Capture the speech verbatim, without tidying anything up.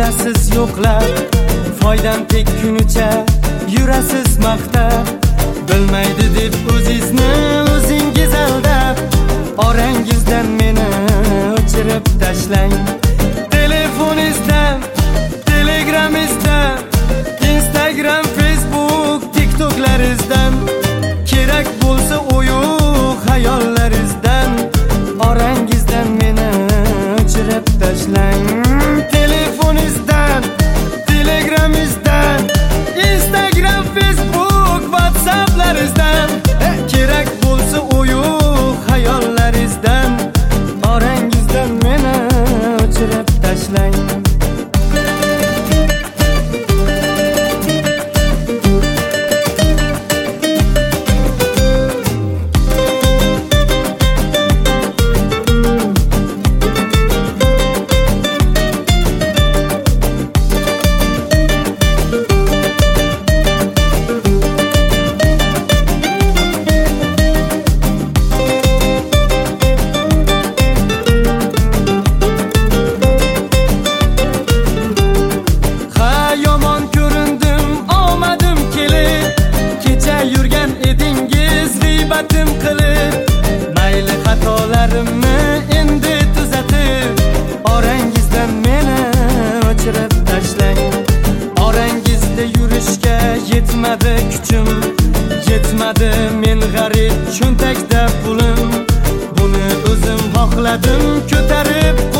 kelasiz yo'qlab, foydam tekkunicha yurasiz maqtab. Bilmaydi deb o'zingizni o'zingiz aldab, orangizdan meni o'chirib tashlang. Telefoningizdan, Telegramingizdan, Instagram, Facebook, TikToklaringizdan, kerak bo'lsa o'yuq hayollaringizdan, orangizdan meni o'chirib tashlang. Telefoningizdan, Telegramingizdan, Instagram, Facebook, WhatsApplaringizdan, kerak bo'lsa o'yuq hayollaringizdan, orangizdan meni o'chirib tashlang. Batim qilib, mayli xatolarimni endi tuzatib, orangizdan meni o'chirib tashlang. Orangizda yurishga yetmadi kuchim, yetmadi men g'arib cho'ntakda pulim. Buni o'zim xohladim ko'tarib